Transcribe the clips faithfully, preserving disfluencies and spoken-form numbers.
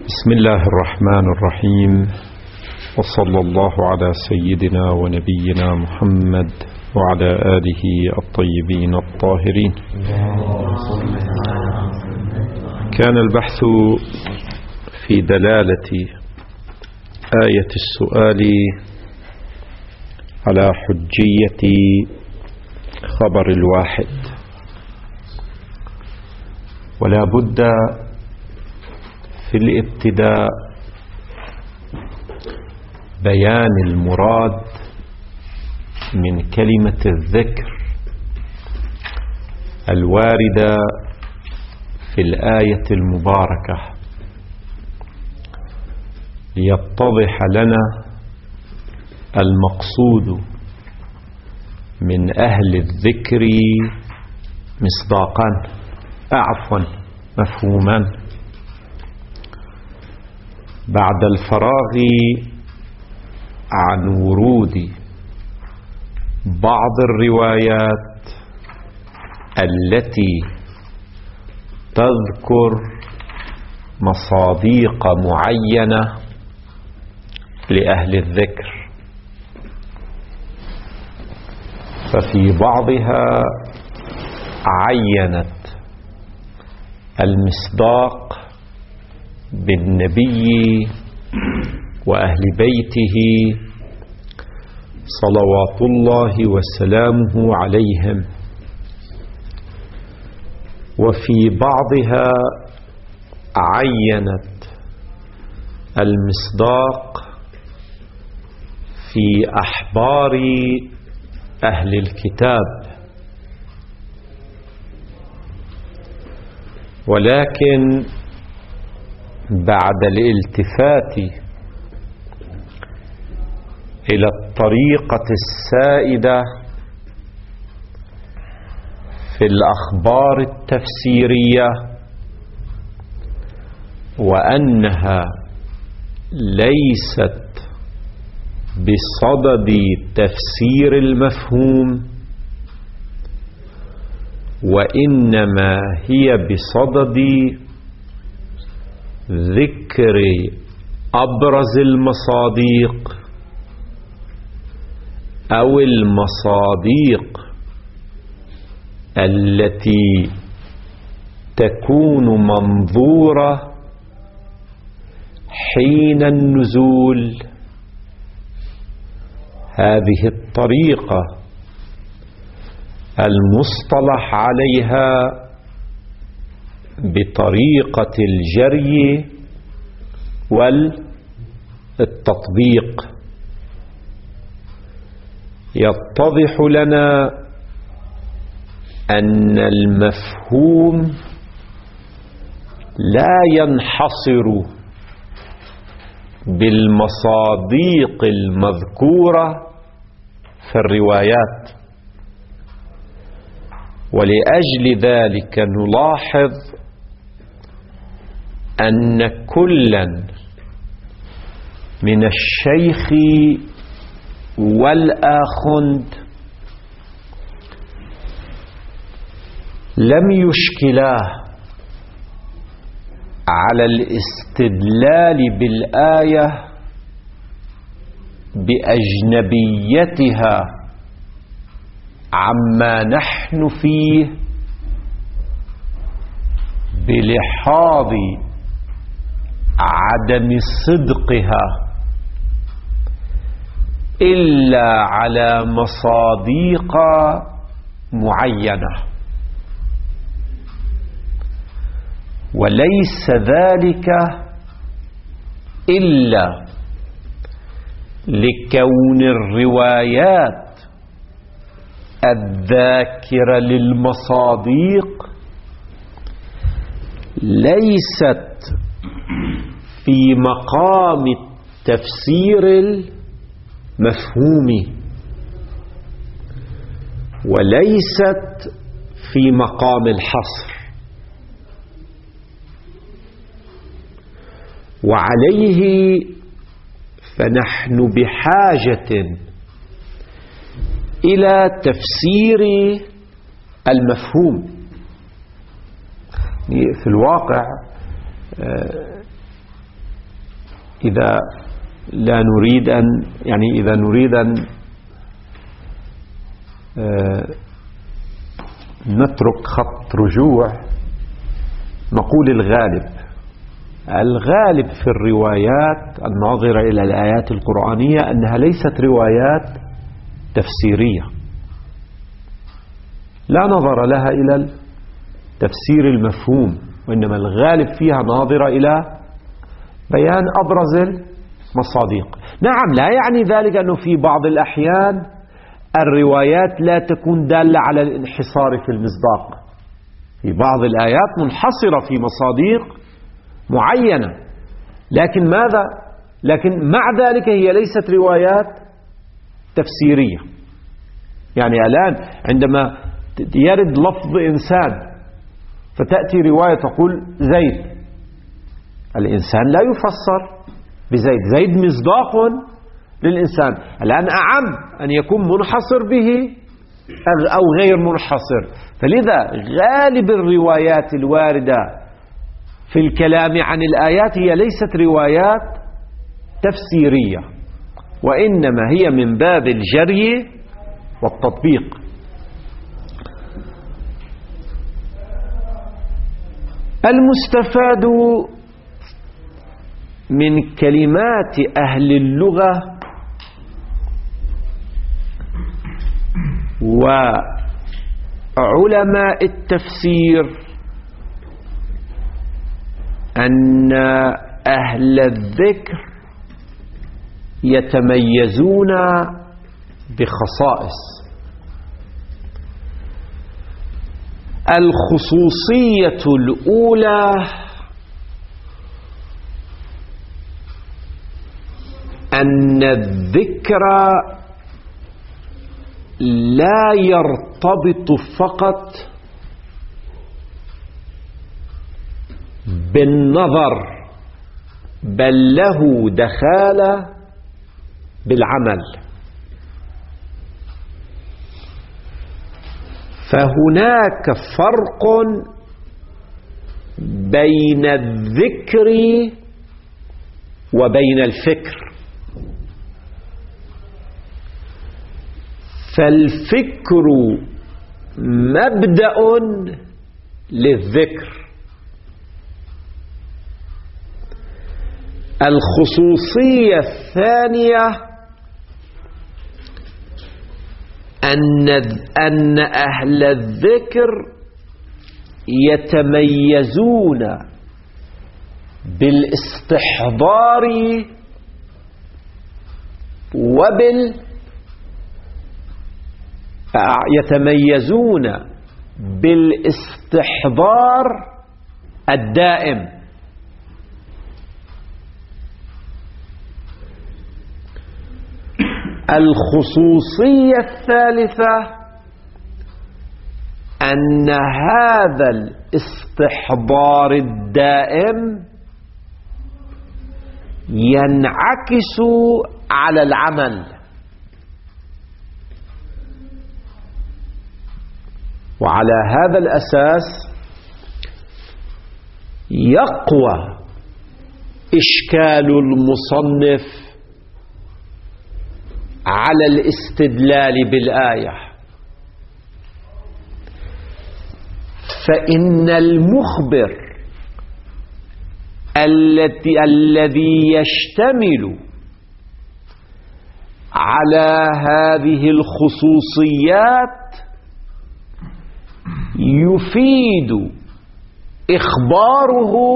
بسم الله الرحمن الرحيم، وصلى الله على سيدنا ونبينا محمد وعلى آله الطيبين الطاهرين. كان البحث في دلالة آية السؤال على حجية خبر الواحد، ولا بد في الابتداء بيان المراد من كلمة الذكر الواردة في الآية المباركة، ليتضح لنا المقصود من أهل الذكر مصداقا عفوا مفهوما بعد الفراغ عن ورود بعض الروايات التي تذكر مصاديق معينة لأهل الذكر. ففي بعضها عينت المصداق بالنبي وأهل بيته صلوات الله وسلامه عليهم، وفي بعضها عينت المصداق في أحبار أهل الكتاب. ولكن بعد الالتفات إلى الطريقة السائدة في الأخبار التفسيرية، وأنها ليست بصدد تفسير المفهوم، وإنما هي بصدد ذكر أبرز المصاديق أو المصاديق التي تكون منظورة حين النزول. هذه الطريقة المصطلح عليها بطريقة الجري والتطبيق. يتضح لنا أن المفهوم لا ينحصر بالمصاديق المذكورة في الروايات، ولأجل ذلك نلاحظ أن كلا من الشيخ والآخند لم يشكلاه على الاستدلال بالآية بأجنبيتها عما نحن فيه بلحاظ عدم صدقها، إلا على مصاديق معينة، وليس ذلك إلا لكون الروايات الذاكرة للمصاديق ليست في مقام التفسير المفهوم، وليست في مقام الحصر. وعليه فنحن بحاجة إلى تفسير المفهوم. في الواقع إذا لا نريد أن يعني إذا نريد أن نترك خط رجوع نقول الغالب الغالب في الروايات الناظرة إلى الآيات القرآنية أنها ليست روايات تفسيرية، لا نظر لها إلى التفسير المفهوم، وإنما الغالب فيها ناظرة إلى بيان أبرز المصادق. نعم، لا يعني ذلك أنه في بعض الأحيان الروايات لا تكون دالة على الانحصار في المصداق، في بعض الآيات منحصرة في مصادق معينة، لكن ماذا؟ لكن مع ذلك هي ليست روايات تفسيرية. يعني الآن عندما يرد لفظ إنسان فتأتي رواية تقول زيد، الإنسان لا يفسر بزيد، زيد مصداق للإنسان. الآن أعم أن يكون منحصر به أو غير منحصر. فلذا غالب الروايات الواردة في الكلام عن الآيات هي ليست روايات تفسيرية، وإنما هي من باب الجري والتطبيق. المستفاد من كلمات أهل اللغة وعلماء التفسير أن أهل الذكر يتميزون بخصائص. الخصوصية الأولى أن الذكر لا يرتبط فقط بالنظر، بل له دخالة بالعمل. فهناك فرق بين الذكر وبين الفكر. فالفكر مبدأ للذكر. الخصوصية الثانية أن أن أهل الذكر يتميزون بالاستحضار وبال يتميزون بالاستحضار الدائم. الخصوصية الثالثة أن هذا الاستحضار الدائم ينعكس على العمل، وعلى هذا الأساس يقوى إشكال المصنف على الاستدلال بالآية. فإن المخبر التي الذي يشتمل على هذه الخصوصيات يفيد إخباره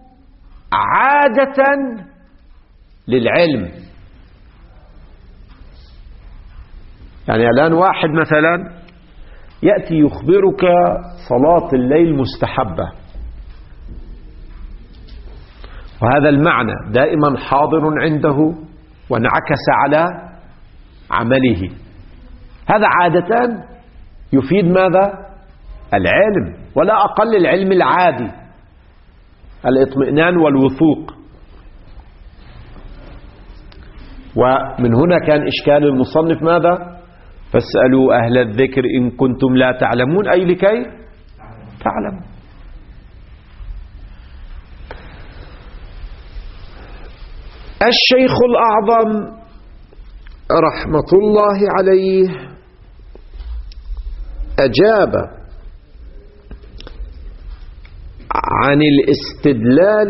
عادة للعلم. يعني الآن واحد مثلا يأتي يخبرك صلاة الليل مستحبة، وهذا المعنى دائما حاضر عنده وانعكس على عمله. هذا عادة يفيد ماذا؟ العلم، ولا أقل العلم العادي، الاطمئنان والوثوق. ومن هنا كان إشكال المصنف ماذا؟ فاسألوا أهل الذكر إن كنتم لا تعلمون، أي لكي تعلموا. الشيخ الأعظم رحمة الله عليه أجاب عن الاستدلال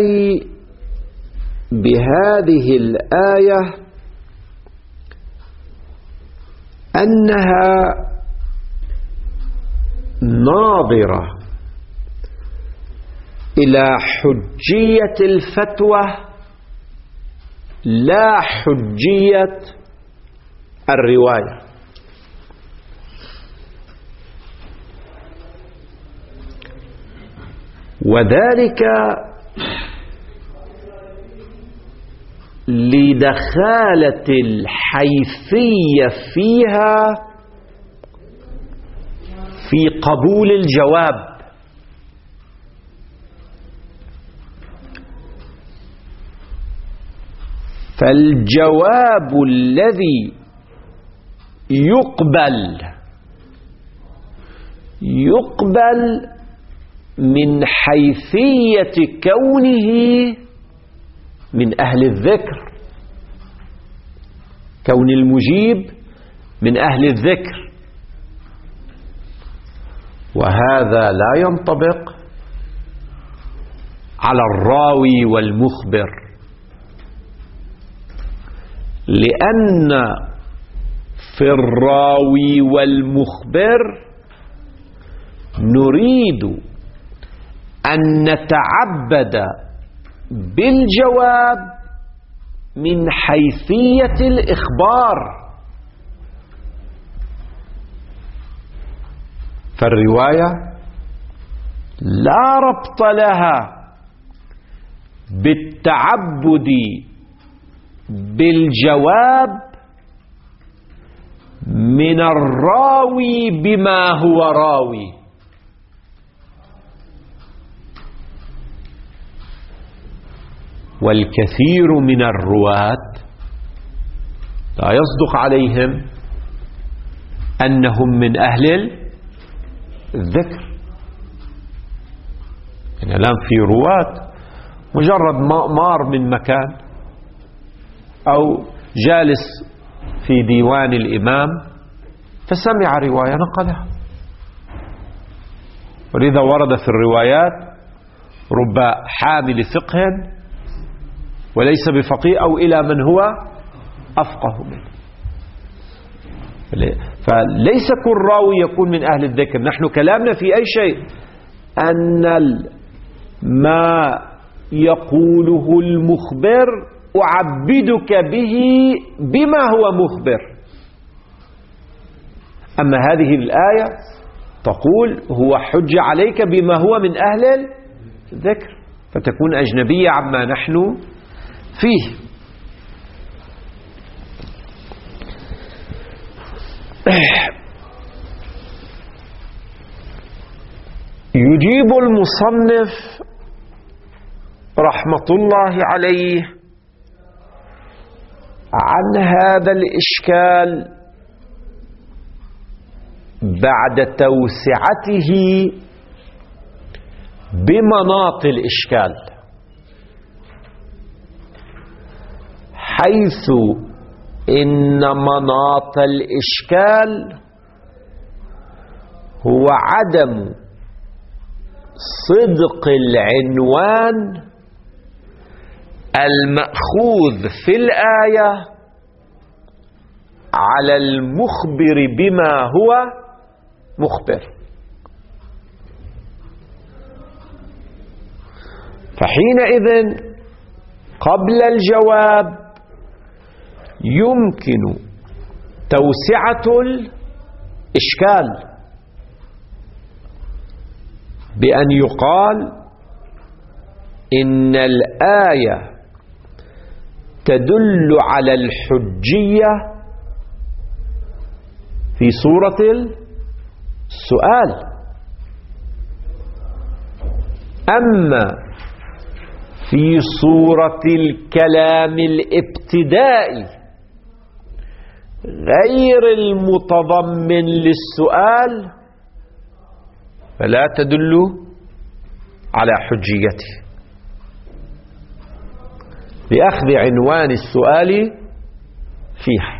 بهذه الآية أنها ناظرة إلى حجية الفتوى لا حجية الرواية. وذلك لدخالة الحيثية فيها في قبول الجواب. فالجواب الذي يقبل يقبل من حيثية كونه من أهل الذكر، كون المجيب من أهل الذكر، وهذا لا ينطبق على الراوي والمخبر، لأن في الراوي والمخبر نريد أن نتعبد بالجواب من حيثية الإخبار. فالرواية لا ربط لها بالتعبد بالجواب من الراوي بما هو راوي. والكثير من الرواة لا يصدق عليهم أنهم من أهل الذكر. يعني الآن في رواة مجرد مار من مكان أو جالس في ديوان الإمام فسمع رواية نقلها. ولذا ورد في الروايات رب حامل فقه وليس بفقيه أو إلى من هو أفقه منه. فليس كل راوي يكون من أهل الذكر. نحن كلامنا في أي شيء أن ما يقوله المخبر أعبدك به بما هو مخبر. أما هذه الآية تقول هو حجة عليك بما هو من أهل الذكر، فتكون أجنبية عما نحن فيه. يجيب المصنف رحمة الله عليه عن هذا الإشكال بعد توسعته بمناط الإشكال، حيث إن مناط الإشكال هو عدم صدق العنوان المأخوذ في الآية على المخبر بما هو مخبر. فحينئذ قبل الجواب يمكن توسعة الإشكال بأن يقال إن الآية تدل على الحجية في سورة السؤال، أما في سورة الكلام الابتدائي غير المتضمن للسؤال فلا تدل على حجيته. بأخذ عنوان السؤال فيه.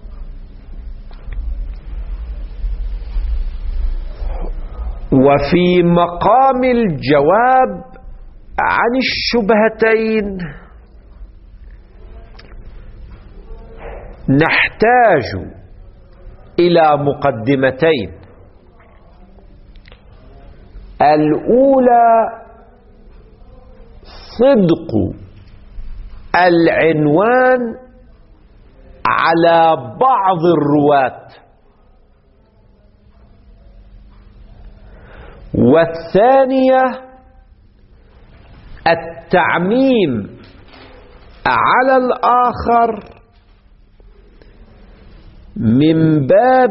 وفي مقام الجواب عن الشبهتين نحتاج إلى مقدمتين. الأولى صدق العنوان على بعض الرواة، والثانية التعميم على الآخر من باب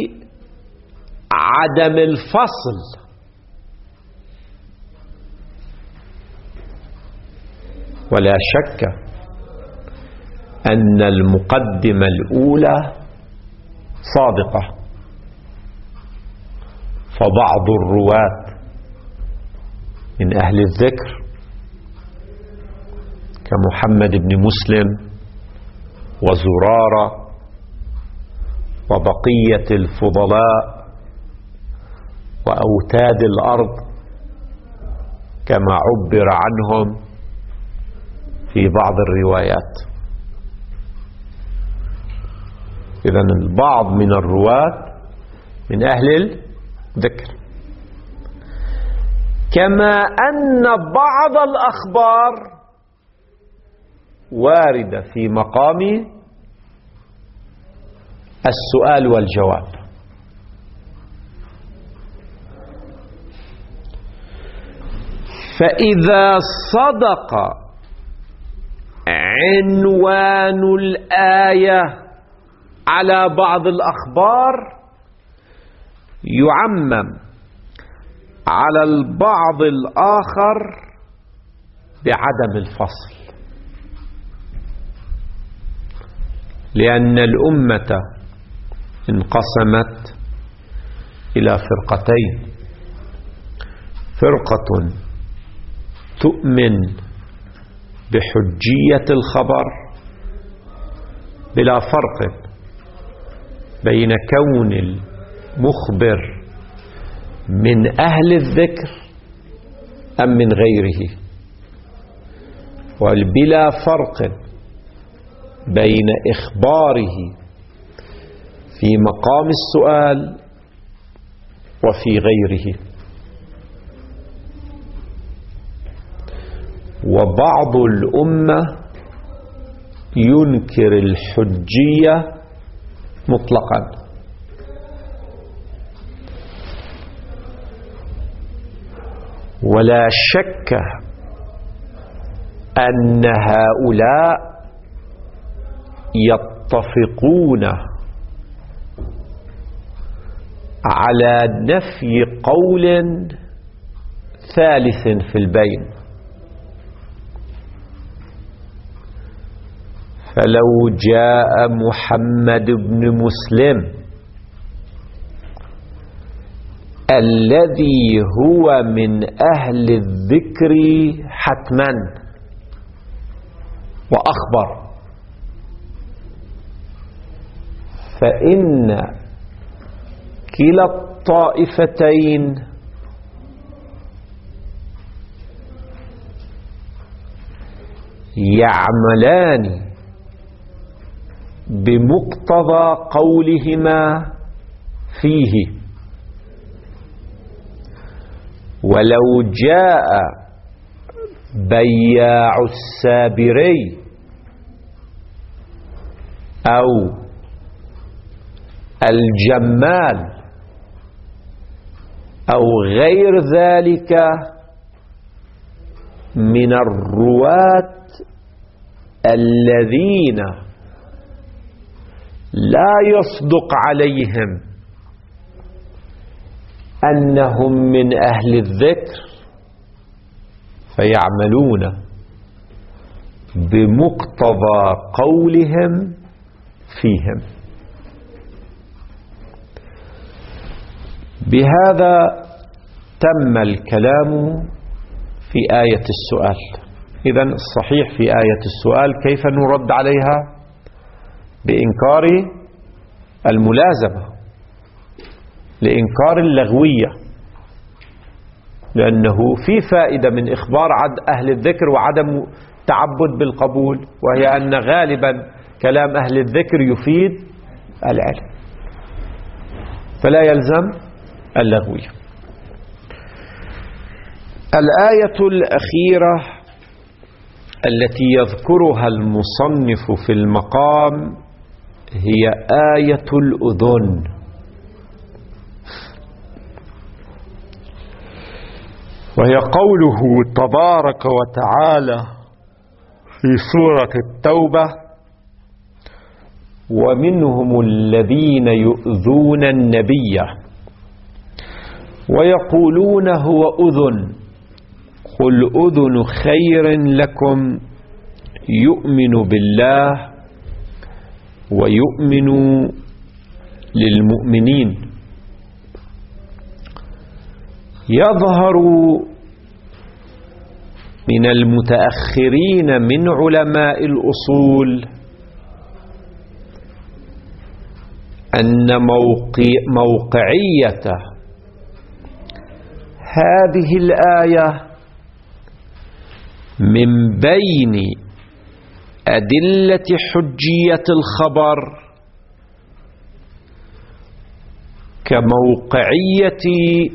عدم الفصل. ولا شك أن المقدمة الأولى صادقة، فبعض الرواة من أهل الذكر كمحمد بن مسلم وزرارة وبقية الفضلاء وأوتاد الأرض كما عبر عنهم في بعض الروايات. إذن البعض من الرواة من أهل الذكر، كما أن بعض الأخبار واردة في مقام السؤال والجواب. فإذا صدق عنوان الآية على بعض الأخبار يعمم على البعض الآخر بعدم الفصل، لأن الأمة انقسمت إلى فرقتين: فرقة تؤمن بحجية الخبر بلا فرق بين كون المخبر من أهل الذكر أم من غيره، وبلا فرق بين إخباره في مقام السؤال وفي غيره. وبعض الأمة ينكر الحجية مطلقا، ولا شك أن هؤلاء يتفقون على نفي قول ثالث في البين. فلو جاء محمد بن مسلم الذي هو من أهل الذكر حتما وأخبر، فإن كلا الطائفتين يعملان بمقتضى قولهما فيه. ولو جاء بياع السابري أو الجمال أو غير ذلك من الرواة الذين لا يصدق عليهم أنهم من أهل الذكر، فيعملون بمقتضى قولهم فيهم. بهذا تم الكلام في آية السؤال. إذن الصحيح في آية السؤال كيف نرد عليها؟ بإنكار الملازمة، لإنكار اللغوية، لأنه في فائدة من إخبار عد أهل الذكر وعدم تعبد بالقبول، وهي أن غالبا كلام أهل الذكر يفيد العلم فلا يلزم اللغوية. الآية الأخيرة التي يذكرها المصنف في المقام هي آية الأذن، وهي قوله تبارك وتعالى في سورة التوبة: ومنهم الذين يؤذون النبي ويقولون هو أذن قل أذن خير لكم يؤمن بالله ويؤمن للمؤمنين. يظهر من المتأخرين من علماء الأصول أن موقع موقعية هذه الآية من بين أدلة حجية الخبر كموقعية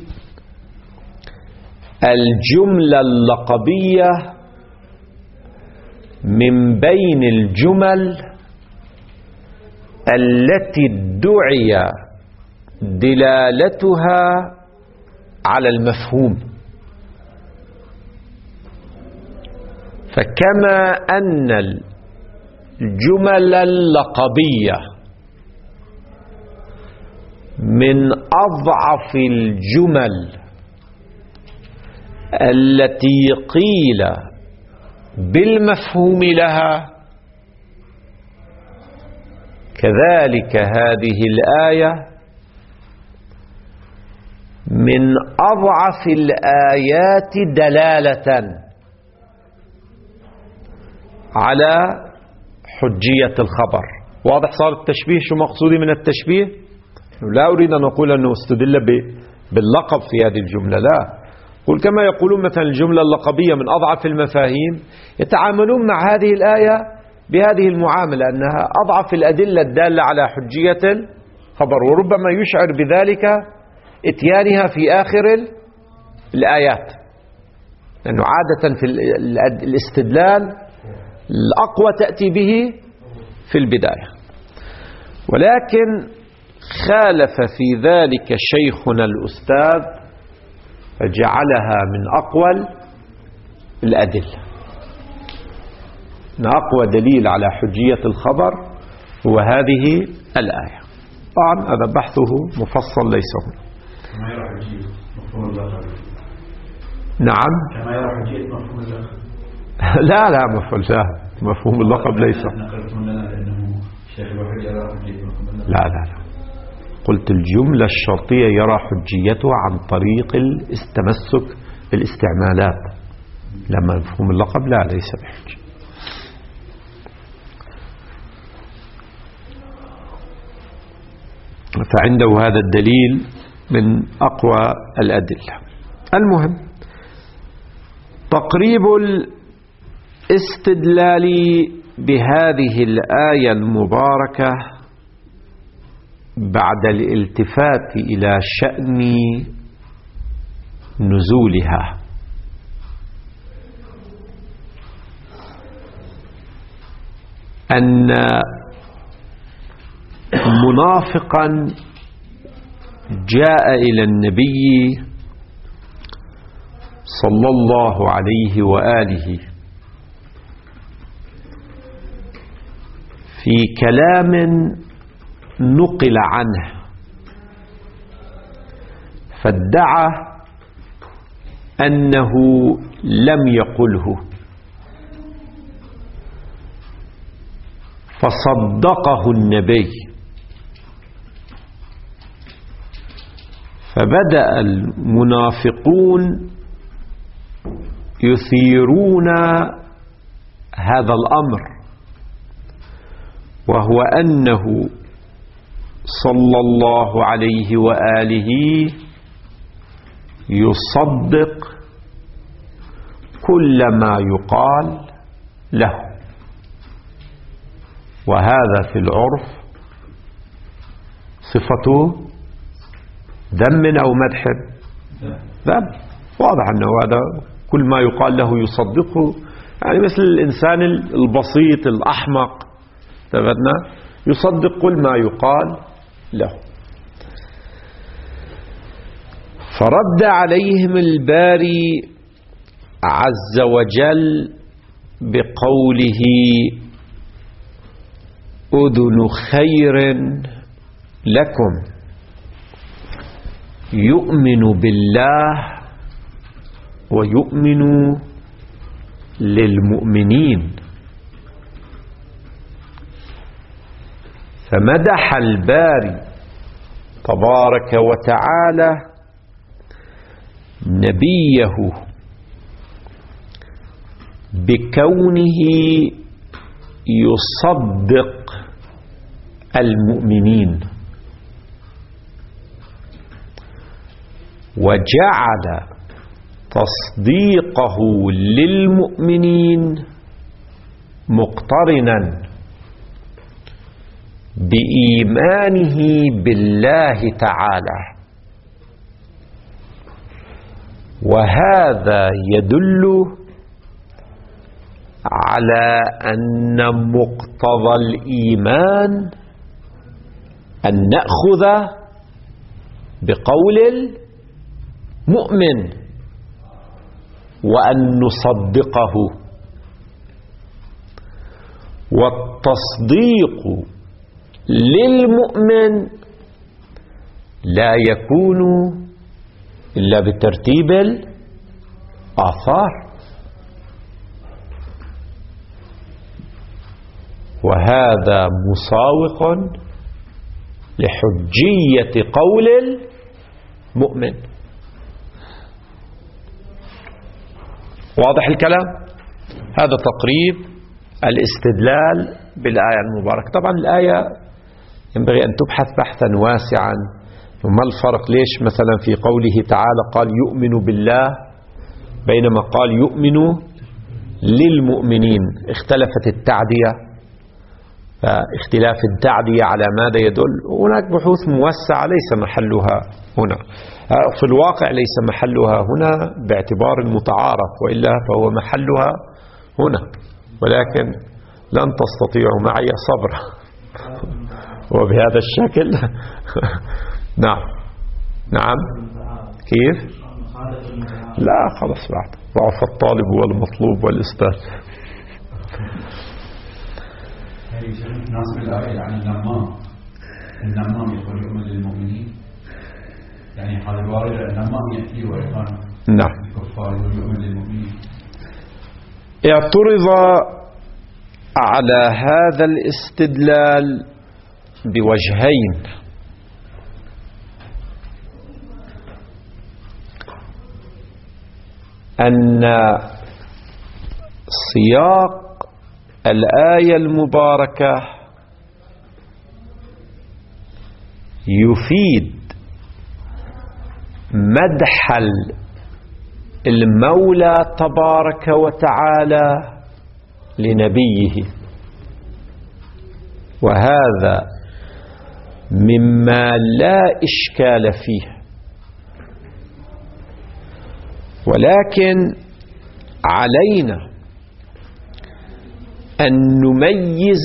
الجملة اللقبية من بين الجمل التي ادعي دلالتها على المفهوم. فكما أن الجمل اللقبية من أضعف الجمل التي قيل بالمفهوم لها، كذلك هذه الآية من أضعف الآيات دلالة على حجية الخبر. واضح صار التشبيه؟ شو مقصودي من التشبيه؟ لا أريد أن أقول أنه استدل باللقب في هذه الجملة، لا، قل كما يقولون مثلا الجملة اللقبية من أضعف المفاهيم، يتعاملون مع هذه الآية بهذه المعاملة أنها أضعف الأدلة الدالة على حجية الخبر، وربما يشعر بذلك اتيانها في آخر الآيات، لأنه عادة في الاستدلال الأقوى تأتي به في البداية. ولكن خالف في ذلك شيخنا الأستاذ فجعلها من أقوى الأدلة، من أقوى دليل على حجية الخبر هو هذه الآية. طبعا هذا بحثه مفصل ليس هنا. كما يرى حجية مفهوم اللقب. نعم. كما يرى حجية مفهوم اللقب. لا لا مفهوم لا مفهوم اللقب ليس. لا لا لا قلت الجملة الشرطية يرى حجيتها عن طريق التمسك بالاستعمالات، لما مفهوم اللقب لا ليس بحجة. فعنده هذا الدليل من أقوى الأدلة. المهم تقريب الاستدلال بهذه الآية المباركة بعد الالتفات إلى شأن نزولها. أن منافقا جاء إلى النبي صلى الله عليه وآله في كلام نقل عنه، فادعى أنه لم يقله، فصدقه النبي، فبدأ المنافقون يثيرون هذا الأمر، وهو أنه صلى الله عليه وآله يصدق كل ما يقال له، وهذا في العرف صفته ذم أو مدح؟ ذم. واضح أنه هذا كل ما يقال له يصدقه، يعني مثل الإنسان البسيط الأحمق تبدنا يصدق كل ما يقال له. فرد عليهم الباري عز وجل بقوله أذن خير لكم يؤمن بالله ويؤمن للمؤمنين. فمدح الباري تبارك وتعالى نبيه بكونه يصدق المؤمنين، وجعل تصديقه للمؤمنين مقترنا بإيمانه بالله تعالى، وهذا يدل على أن مقتضى الإيمان أن نأخذ بقول المؤمن وأن نصدقه. والتصديق للمؤمن لا يكون إلا بترتيب الآثار، وهذا مساوق لحجية قول المؤمن. واضح الكلام؟ هذا تقريب الاستدلال بالآية المباركة. طبعا الآية ينبغي أن تبحث بحثا واسعا، وما الفرق ليش مثلا في قوله تعالى قال يؤمن بالله بينما قال يؤمن للمؤمنين؟ اختلفت التعدية، فاختلاف التعدية على ماذا يدل؟ هناك بحوث موسعة ليس محلها هنا، في الواقع ليس محلها هنا باعتبار المتعارف، وإلا فهو محلها هنا، ولكن لن تستطيعوا معي صبرا وبهذا الشكل. نعم نعم كيف؟ لا خلاص بعد ضعف الطالب والمطلوب والأستاذ. ناصب الآية عن النمام، النمام يقول يؤمن للمؤمنين، يعني حال الوارد النمام يأتي ويقال نعم الكفار يؤمن للمؤمنين. اعترض على هذا الاستدلال بوجهين. أن سياق الآية المباركة يفيد مدح المولى تبارك وتعالى لنبيه، وهذا مما لا إشكال فيه، ولكن علينا أن نميز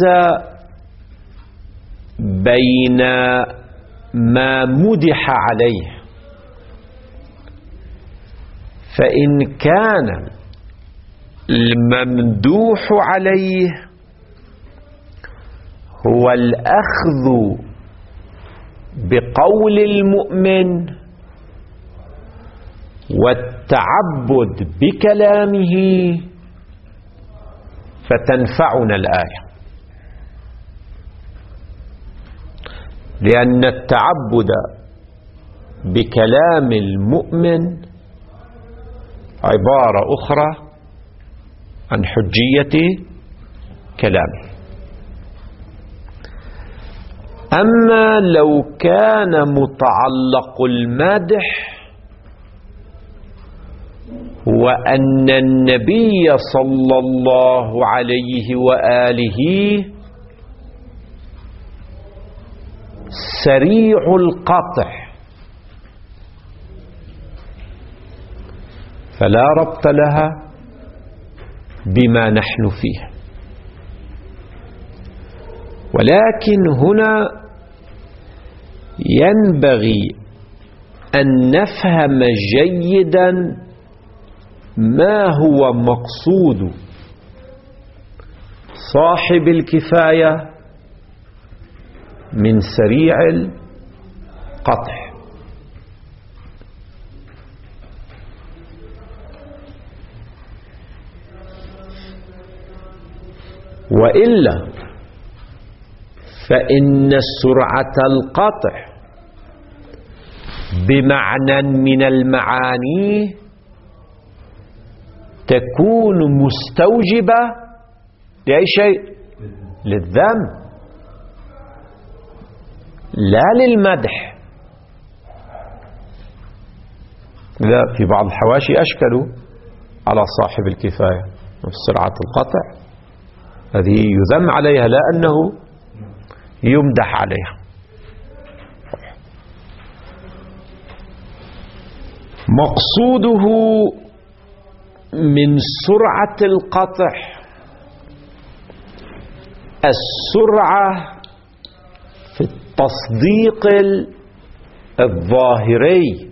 بين ما مدح عليه، فإن كان الممدوح عليه هو الأخذ بقول المؤمن والتعبد بكلامه فتنفعنا الآية، لأن التعبد بكلام المؤمن عبارة أخرى عن حجية كلامه. أما لو كان متعلق المدح وأن النبي صلى الله عليه وآله سريع القطع فلا ربط لها بما نحن فيه. ولكن هنا ينبغي أن نفهم جيدا ما هو مقصود صاحب الكفاية من سريع القطع. وإلا فإن سرعة القطع بمعنى من المعاني تكون مستوجبة لأي شيء؟ للذم لا للمدح. لا، في بعض الحواشي أشكلوا على صاحب الكفاية سرعة القطع، هذه يذم عليها لا أنه يمدح عليها. مقصوده من سرعة القطع السرعة في التصديق الظاهري،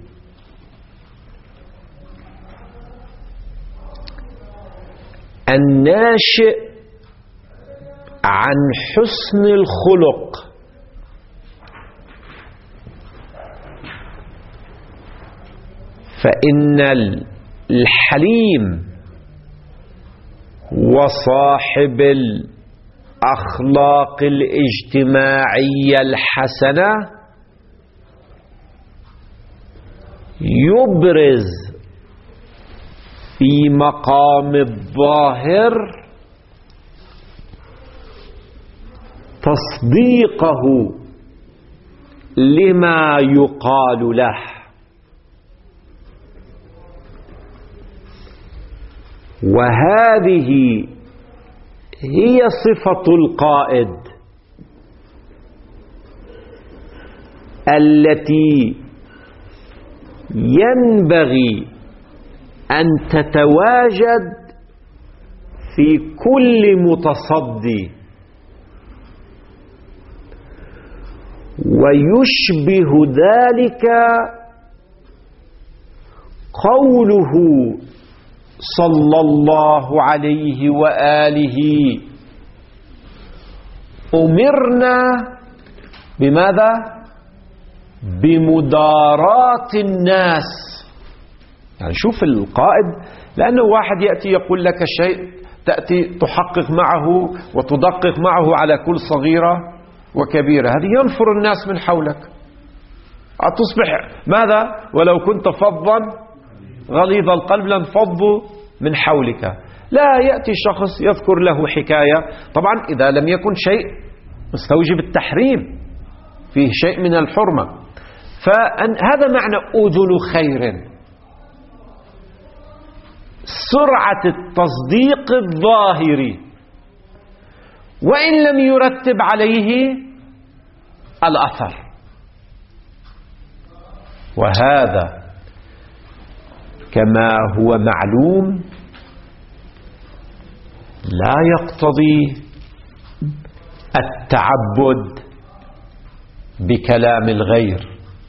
الناشئ عن حسن الخلق، فإن الحليم وصاحب الأخلاق الاجتماعية الحسنة يبرز في مقام الظاهر تصديقه لما يقال له، وهذه هي صفة القائد التي ينبغي أن تتواجد في كل متصدي. ويشبه ذلك قوله صلى الله عليه وآله: أمرنا بماذا؟ بمداراة الناس. يعني شوف القائد، لأنه واحد يأتي يقول لك شيء تأتي تحقق معه وتدقق معه على كل صغيرة وكبيرة، هذه ينفر الناس من حولك، أتصبح ماذا؟ ولو كنت فظا غليظ القلب لانفضوا من حولك. لا، يأتي شخص يذكر له حكاية، طبعا إذا لم يكن شيء مستوجب التحريم، فيه شيء من الحرمة، فهذا معنى أذن خير، سرعة التصديق الظاهري، وإن لم يرتب عليه الأثر. وهذا كما هو معلوم لا يقتضي التعبد بكلام الغير،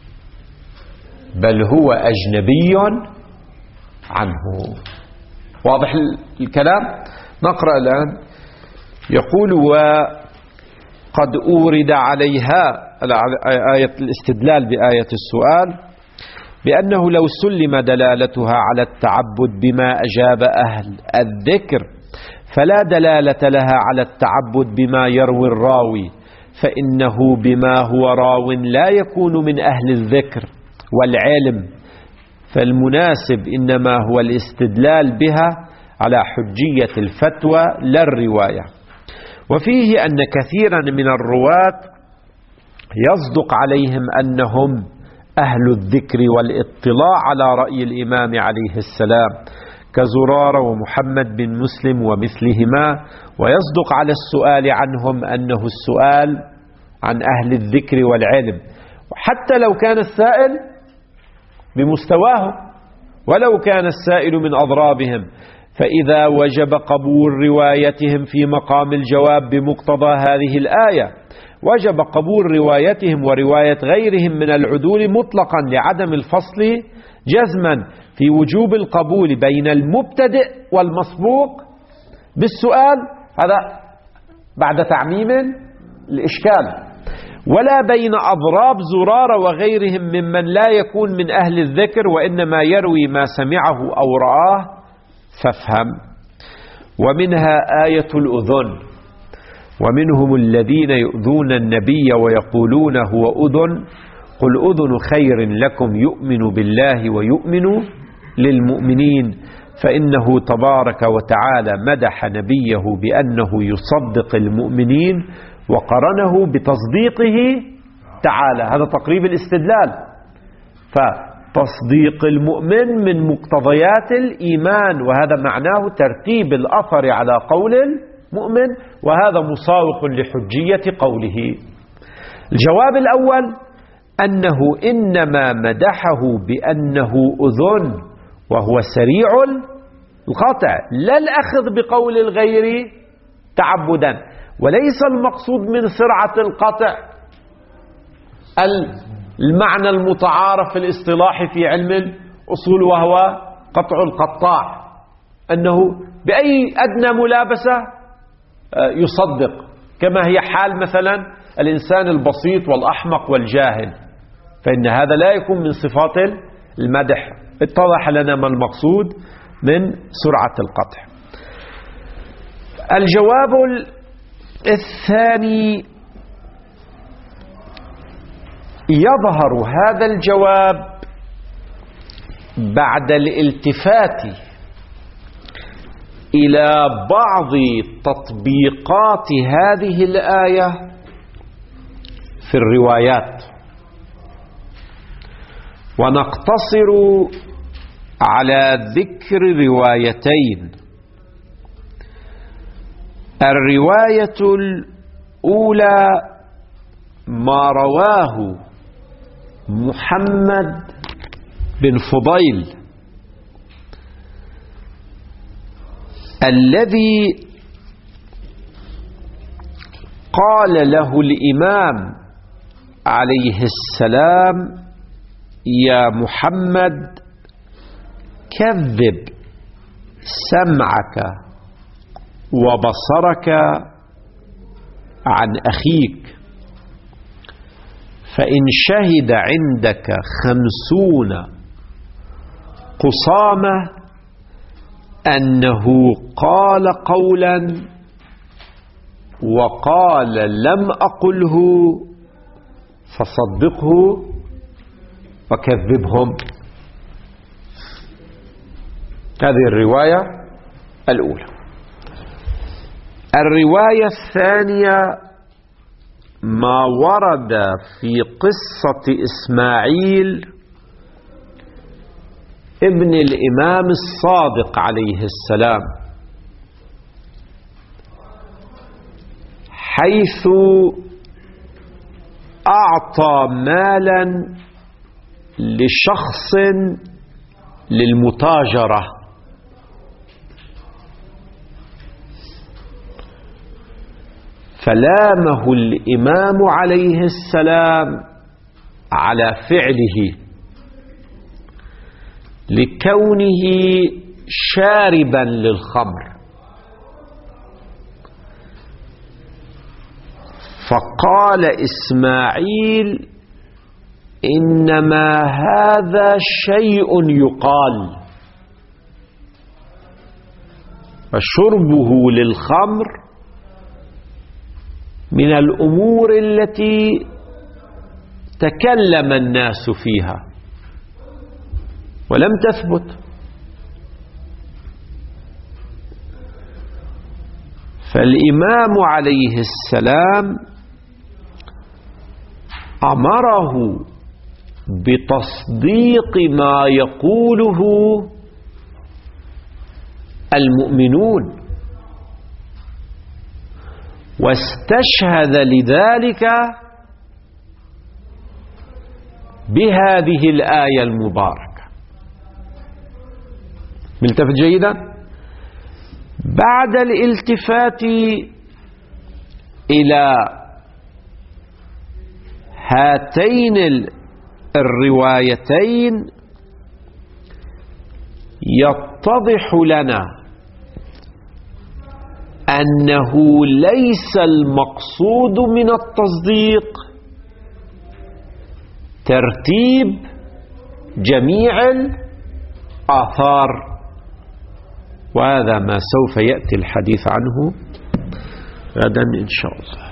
بل هو أجنبي عنه. واضح الكلام؟ نقرأ الآن. يقول: وقد أورد عليها آية الاستدلال بآية السؤال بأنه لو سلم دلالتها على التعبد بما أجاب أهل الذكر فلا دلالة لها على التعبد بما يروي الراوي، فإنه بما هو راو لا يكون من أهل الذكر والعلم، فالمناسب إنما هو الاستدلال بها على حجية الفتوى لا الرواية. وفيه أن كثيرا من الرواة يصدق عليهم أنهم أهل الذكر والاطلاع على رأي الإمام عليه السلام كزرارة ومحمد بن مسلم ومثلهما، ويصدق على السؤال عنهم أنه السؤال عن أهل الذكر والعلم، وحتى لو كان السائل بمستواه ولو كان السائل من أضرابهم، فإذا وجب قبول روايتهم في مقام الجواب بمقتضى هذه الآية وجب قبول روايتهم ورواية غيرهم من العدول مطلقا لعدم الفصل جزما في وجوب القبول بين المبتدئ والمسبوق بالسؤال، هذا بعد تعميم الإشكال، ولا بين أضراب زرارة وغيرهم ممن لا يكون من أهل الذكر وإنما يروي ما سمعه أو رآه فافهم. ومنها آية الأذن: ومنهم الذين يؤذون النبي ويقولون هو أذن قل أذن خير لكم يؤمن بالله ويؤمن للمؤمنين، فإنه تبارك وتعالى مدح نبيه بأنه يصدق المؤمنين وقرنه بتصديقه تعالى. هذا تقريب الاستدلال، فتصديق المؤمن من مقتضيات الإيمان، وهذا معناه ترتيب الأثر على قول المؤمن، وهذا مساوق لحجية قوله. الجواب الأول أنه إنما مدحه بأنه أذن وهو سريع القطع، لا الأخذ بقول الغير تعبدا، وليس المقصود من سرعة القطع المعنى المتعارف في الاصطلاح في علم الأصول وهو قطع القطاع، أنه بأي أدنى ملابسة يصدق، كما هي حال مثلا الإنسان البسيط والأحمق والجاهل، فإن هذا لا يكون من صفات المدح. اتضح لنا ما المقصود من سرعة القطع. الجواب الثاني: يظهر هذا الجواب بعد الالتفات إلى بعض تطبيقات هذه الآية في الروايات، ونقتصر على ذكر روايتين. الرواية الأولى ما رواه محمد بن فضيل الذي قال له الإمام عليه السلام: يا محمد كذب سمعك وبصرك عن أخيك، فإن شهد عندك خمسون قصامة أنه قال قولا وقال لم أقله فصدقه وكذبهم. هذه الرواية الأولى. الرواية الثانية ما ورد في قصة إسماعيل ابن الإمام الصادق عليه السلام، حيث أعطى مالا لشخص للمتاجرة، فلامه الإمام عليه السلام على فعله لكونه شاربا للخمر، فقال إسماعيل: إنما هذا شيء يقال، فشربه للخمر من الأمور التي تكلم الناس فيها ولم تثبت، فالإمام عليه السلام أمره بتصديق ما يقوله المؤمنون، واستشهد لذلك بهذه الآية المباركة. ملتفت جيدا؟ بعد الالتفات إلى هاتين الروايتين يتضح لنا أنه ليس المقصود من التصديق ترتيب جميع الآثار، وهذا ما سوف يأتي الحديث عنه غدا إن شاء الله.